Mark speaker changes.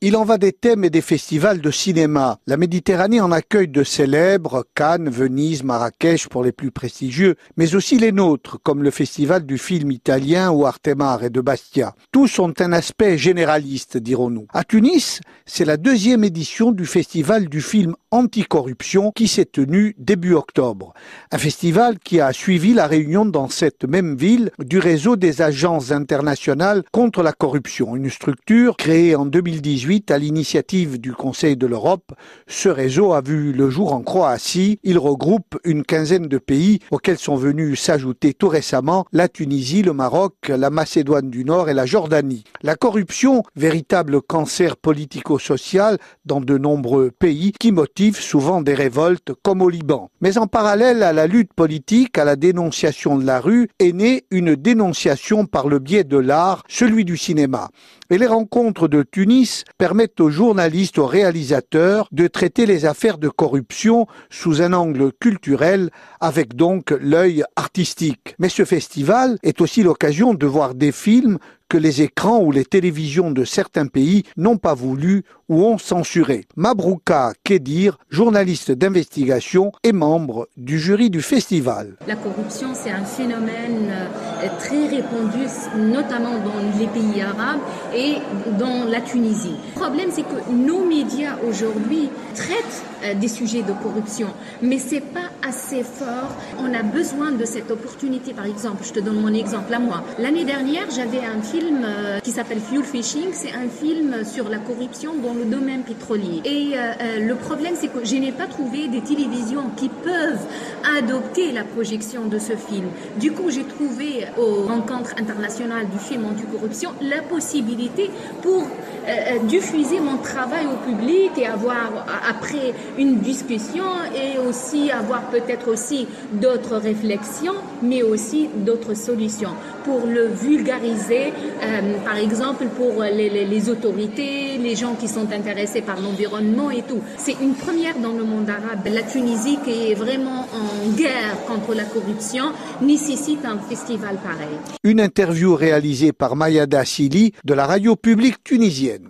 Speaker 1: Il en va des thèmes et des festivals de cinéma. La Méditerranée en accueille de célèbres, Cannes, Venise, Marrakech pour les plus prestigieux, mais aussi les nôtres, comme le festival du film italien ou Artemare et de Bastia. Tous ont un aspect généraliste, dirons-nous. À Tunis, c'est la 2e édition du festival du film anticorruption qui s'est tenu début octobre. Un festival qui a suivi la réunion dans cette même ville du réseau des agences internationales contre la corruption, une structure créée en 2018 à l'initiative du Conseil de l'Europe. Ce réseau a vu le jour en Croatie. Il regroupe une quinzaine de pays auxquels sont venus s'ajouter tout récemment la Tunisie, le Maroc, la Macédoine du Nord et la Jordanie. La corruption, véritable cancer politico-social dans de nombreux pays qui motive souvent des révoltes comme au Liban. Mais en parallèle à la lutte politique, à la dénonciation de la rue, est née une dénonciation par le biais de l'art, celui du cinéma. Et les rencontres de Tunis permettent aux journalistes, aux réalisateurs de traiter les affaires de corruption sous un angle culturel, avec donc l'œil artistique. Mais ce festival est aussi l'occasion de voir des films que les écrans ou les télévisions de certains pays n'ont pas voulu ou ont censuré. Mabrouka Kedir, journaliste d'investigation et membre du jury du festival.
Speaker 2: La corruption, c'est un phénomène très répandu, notamment dans les pays arabes et dans la Tunisie. Le problème, c'est que nos médias aujourd'hui traitent des sujets de corruption, mais c'est pas assez fort. On a besoin de cette opportunité. Par exemple, je te donne mon exemple à moi. L'année dernière, j'avais un film qui s'appelle Fuel Fishing. C'est un film sur la corruption dans le domaine pétrolier. Et le problème, c'est que je n'ai pas trouvé des télévisions qui peuvent adopter la projection de ce film. Du coup, j'ai trouvé aux rencontres internationales du film anticorruption la possibilité pour diffuser mon travail au public et avoir après une discussion et aussi avoir peut-être aussi d'autres réflexions, mais aussi d'autres solutions pour le vulgariser, par exemple pour les autorités, les gens qui sont intéressés par l'environnement et tout. C'est une première dans le monde arabe. La Tunisie, qui est vraiment en guerre contre la corruption, nécessite un festival pareil.
Speaker 1: Une interview réalisée par Mayada Sili de la radio publique tunisienne.